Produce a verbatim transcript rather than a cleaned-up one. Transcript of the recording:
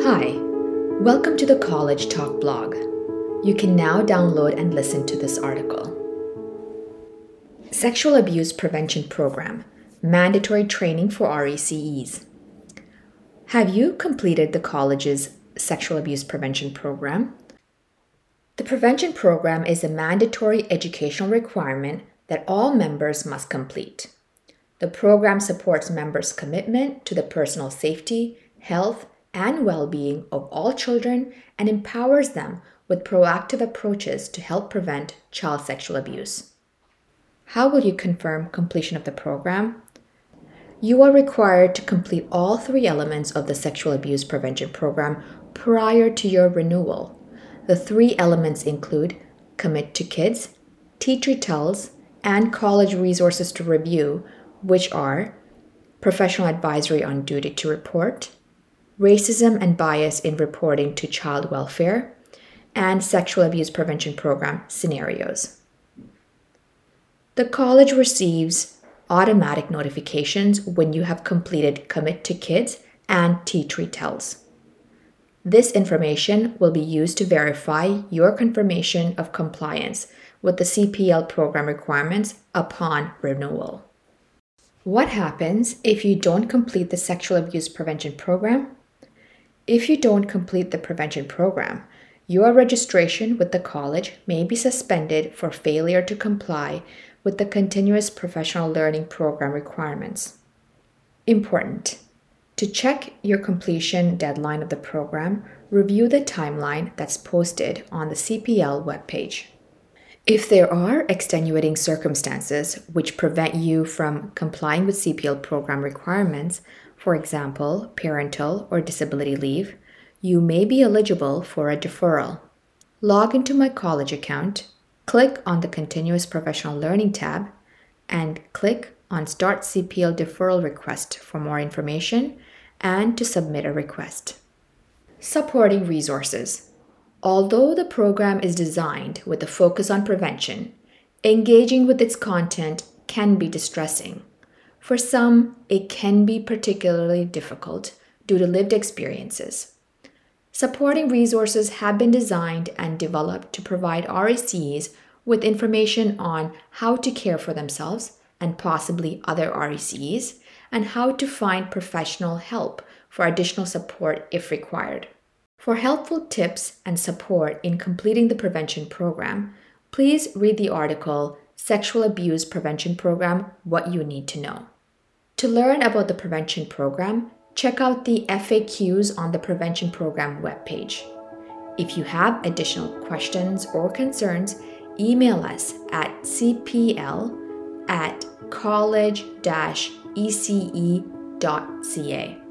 Hi, welcome to the College Talk blog. You can now download and listen to this article. Sexual Abuse Prevention Program, Mandatory Training for R E C Es. Have you completed the college's Sexual Abuse Prevention Program? The prevention program is a mandatory educational requirement that all members must complete. The program supports members' commitment to the personal safety, health, and well-being of all children and empowers them with proactive approaches to help prevent child sexual abuse. How will you confirm completion of the program? You are required to complete all three elements of the Sexual Abuse Prevention Program prior to your renewal. The three elements include Commit to Kids, Teach Retells, and College Resources to Review, which are Professional Advisory on Duty to Report, Racism and Bias in Reporting to Child Welfare, and Sexual Abuse Prevention Program Scenarios. The college receives automatic notifications when you have completed Commit to Kids and Teach Retells. This information will be used to verify your confirmation of compliance with the C P L program requirements upon renewal. What happens if you don't complete the Sexual Abuse Prevention Program? If you don't complete the prevention program, your registration with the college may be suspended for failure to comply with the Continuous Professional Learning Program requirements. Important. To check your completion deadline of the program, review the timeline that's posted on the C P L webpage. If there are extenuating circumstances which prevent you from complying with C P L program requirements, for example, parental or disability leave, you may be eligible for a deferral. Log into my college account, click on the Continuous Professional Learning tab, and click on Start C P L Deferral Request for more information and to submit a request. Supporting resources. Although the program is designed with a focus on prevention, engaging with its content can be distressing. For some, it can be particularly difficult due to lived experiences. Supporting resources have been designed and developed to provide R E C Es with information on how to care for themselves and possibly other R E C Es, and how to find professional help for additional support if required. For helpful tips and support in completing the prevention program, please read the article Sexual Abuse Prevention Program: What You Need to Know. To learn about the prevention program, check out the F A Qs on the prevention program webpage. If you have additional questions or concerns, email us at c p l at college dash e c e dot c a.